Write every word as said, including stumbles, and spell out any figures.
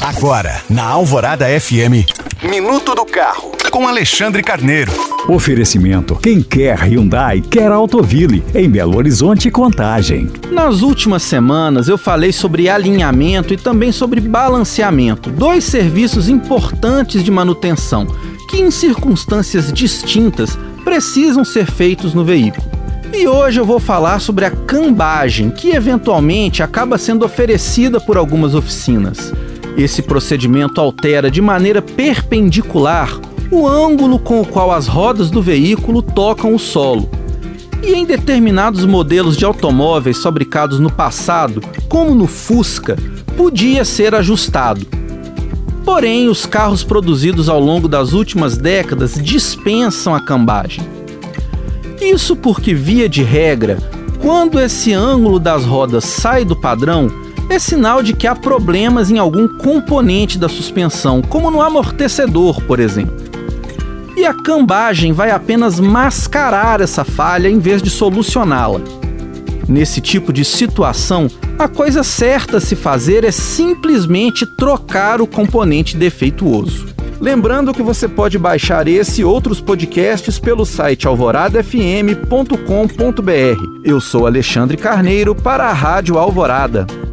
Agora, na Alvorada F M, Minuto do Carro, com Alexandre Carneiro. Oferecimento: quem quer Hyundai, quer Autoville, em Belo Horizonte e Contagem. Nas últimas semanas eu falei sobre alinhamento e também sobre balanceamento, dois serviços importantes de manutenção que em circunstâncias distintas precisam ser feitos no veículo. E hoje eu vou falar sobre a cambagem, que eventualmente acaba sendo oferecida por algumas oficinas. Esse procedimento altera de maneira perpendicular o ângulo com o qual as rodas do veículo tocam o solo. E em determinados modelos de automóveis fabricados no passado, como no Fusca, podia ser ajustado. Porém, os carros produzidos ao longo das últimas décadas dispensam a cambagem. Isso porque, via de regra, quando esse ângulo das rodas sai do padrão, é sinal de que há problemas em algum componente da suspensão, como no amortecedor, por exemplo. E a cambagem vai apenas mascarar essa falha em vez de solucioná-la. Nesse tipo de situação, a coisa certa a se fazer é simplesmente trocar o componente defeituoso. Lembrando que você pode baixar esse e outros podcasts pelo site alvorada f m ponto com ponto b r. Eu sou Alexandre Carneiro para a Rádio Alvorada.